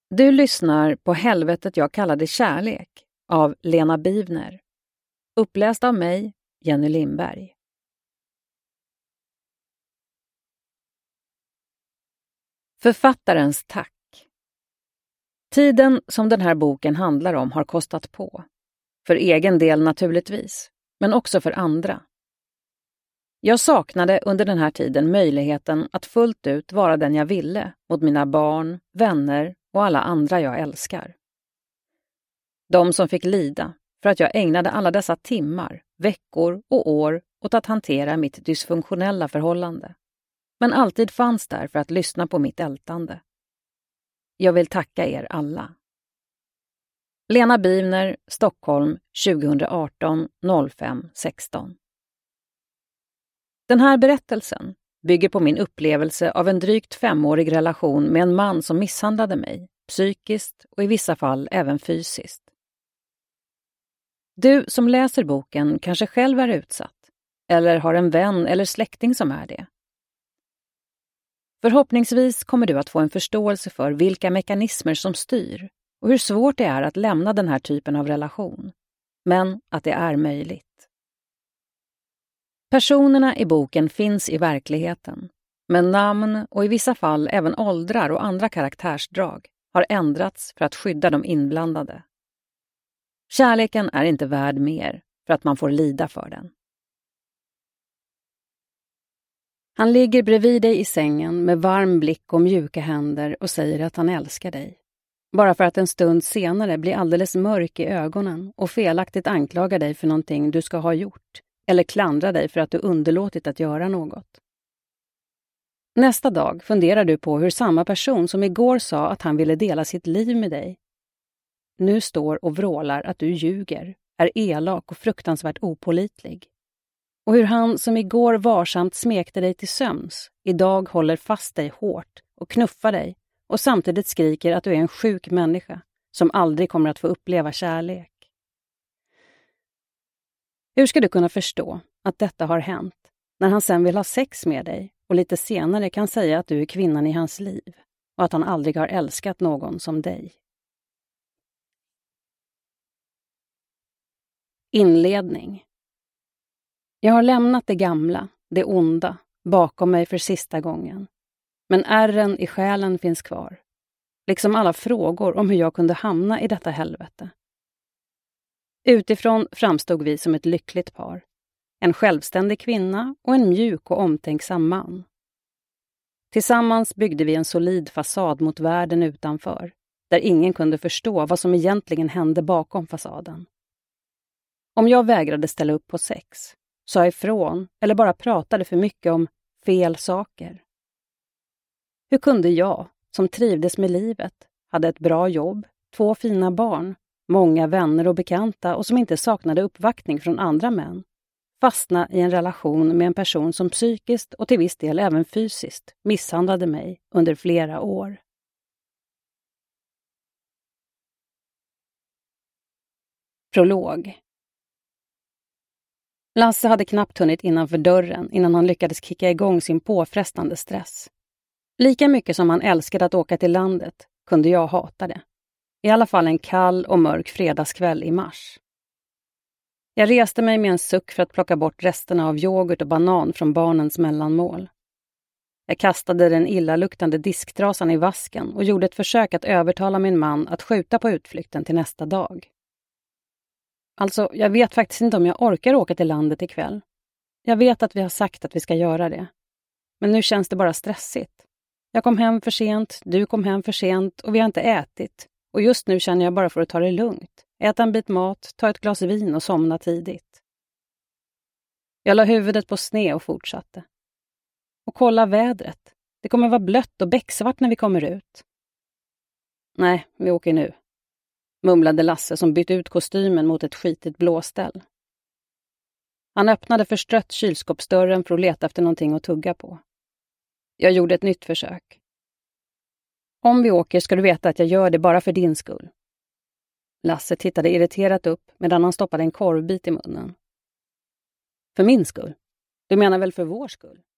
Du lyssnar på Helvetet jag kallade kärlek av Lena Bivner. Uppläst av mig, Jenny Lindberg. Författarens tack. Tiden som den här boken handlar om har kostat på. För egen del naturligtvis, men också för andra. Jag saknade under den här tiden möjligheten att fullt ut vara den jag ville mot mina barn, vänner och alla andra jag älskar. De som fick lida för att jag ägnade alla dessa timmar, veckor och år åt att hantera mitt dysfunktionella förhållande. Men alltid fanns där för att lyssna på mitt ältande. Jag vill tacka er alla. Lena Bivner, Stockholm, 2018 05 16. Den här berättelsen bygger på min upplevelse av en drygt 5-årig relation med en man som misshandlade mig, psykiskt och i vissa fall även fysiskt. Du som läser boken kanske själv är utsatt, eller har en vän eller släkting som är det. Förhoppningsvis kommer du att få en förståelse för vilka mekanismer som styr och hur svårt det är att lämna den här typen av relation, men att det är möjligt. Personerna i boken finns i verkligheten, men namn och i vissa fall även åldrar och andra karaktärsdrag har ändrats för att skydda de inblandade. Kärleken är inte värd mer för att man får lida för den. Han ligger bredvid dig i sängen med varm blick och mjuka händer och säger att han älskar dig. Bara för att en stund senare blir alldeles mörk i ögonen och felaktigt anklagar dig för någonting du ska ha gjort eller klandrar dig för att du underlåtit att göra något. Nästa dag funderar du på hur samma person som igår sa att han ville dela sitt liv med dig nu står och vrålar att du ljuger, är elak och fruktansvärt opålitlig. Och hur han som igår varsamt smekte dig till sömns idag håller fast dig hårt och knuffar dig och samtidigt skriker att du är en sjuk människa som aldrig kommer att få uppleva kärlek. Hur ska du kunna förstå att detta har hänt när han sen vill ha sex med dig och lite senare kan säga att du är kvinnan i hans liv och att han aldrig har älskat någon som dig? Inledning. Jag har lämnat det gamla, det onda, bakom mig för sista gången. Men ärren i själen finns kvar. Liksom alla frågor om hur jag kunde hamna i detta helvete. Utifrån framstod vi som ett lyckligt par. En självständig kvinna och en mjuk och omtänksam man. Tillsammans byggde vi en solid fasad mot världen utanför, där ingen kunde förstå vad som egentligen hände bakom fasaden. Om jag vägrade ställa upp på sex, sa ifrån eller bara pratade för mycket om fel saker. Hur kunde jag, som trivdes med livet, hade ett bra jobb, 2 fina barn, många vänner och bekanta och som inte saknade uppvaktning från andra män, fastna i en relation med en person som psykiskt och till viss del även fysiskt misshandlade mig under flera år? Prolog. Lasse hade knappt hunnit innanför dörren innan han lyckades kicka igång sin påfrestande stress. Lika mycket som han älskade att åka till landet kunde jag hata det. I alla fall en kall och mörk fredagskväll i mars. Jag reste mig med en suck för att plocka bort resterna av yoghurt och banan från barnens mellanmål. Jag kastade den illaluktande disktrasan i vasken och gjorde ett försök att övertala min man att skjuta på utflykten till nästa dag. Alltså, jag vet faktiskt inte om jag orkar åka till landet ikväll. Jag vet att vi har sagt att vi ska göra det. Men nu känns det bara stressigt. Jag kom hem för sent, du kom hem för sent och vi har inte ätit. Och just nu känner jag bara för att ta det lugnt. Äta en bit mat, ta ett glas vin och somna tidigt. Jag la huvudet på sned och fortsatte. Och kolla vädret. Det kommer vara blött och becksvart när vi kommer ut. Nej, vi åker nu, mumlade Lasse som bytt ut kostymen mot ett skitigt blåställ. Han öppnade förstrött kylskåpsdörren för att leta efter någonting att tugga på. Jag gjorde ett nytt försök. Om vi åker ska du veta att jag gör det bara för din skull. Lasse tittade irriterat upp medan han stoppade en korvbit i munnen. För min skull? Du menar väl för vår skull?